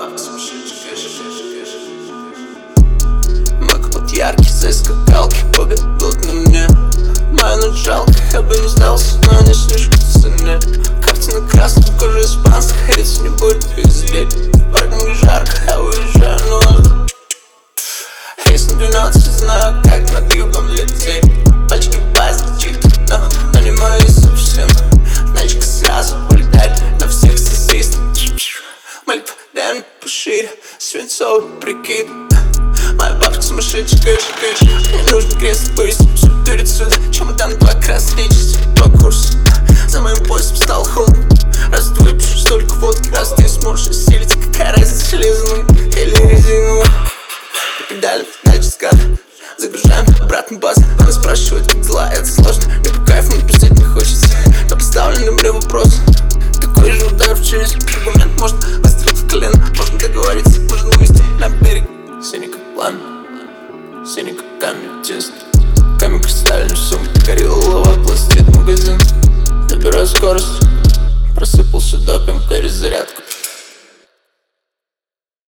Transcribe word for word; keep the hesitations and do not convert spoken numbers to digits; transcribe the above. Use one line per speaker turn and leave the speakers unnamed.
бабка сумасшедшая, кэш, кэш, кэш. Мой капот яркий, за скакалки погадут на мне. Моя ночь жалко, я бы не сдался, но не слишком в цене. Картина красная, кожа испанская, если не будет везде. Парень жарко, я уезжаю, но рейс на двенадцать, знаю, как над югом лететь. Пальчики пальчики, но, но не мои совсем. Значит, сразу улетает на всех сосист. Молитва, дай мне пошире, свинцовый прикид. Моя бабка сумасшедшая, кэш, кэш. Мне нужен крест, вывести всю дурь отсюда. Чемодан два красный, по курсу. За моим поясом стал холодно. Раз ты выпьешь столько водки, раз ты сможешь осилить. Какая разница, железную или резиновую? Педали, значит скат. Загружаем обратно бас. Она спрашивает, как дела, это сложно. Мне по кайфу, но пиздеть не хочется. Но поставлены мне вопрос. Такой же удар в челюсть. Аргумент может выстрелить в колено. Можно договориться, можно вывести на берег. Синий как пламя, синий как камень, тесно. Камень кристальный, сумка, горелого, пластырит магазин. Набираю скорость, просыпался допинг, перезарядка.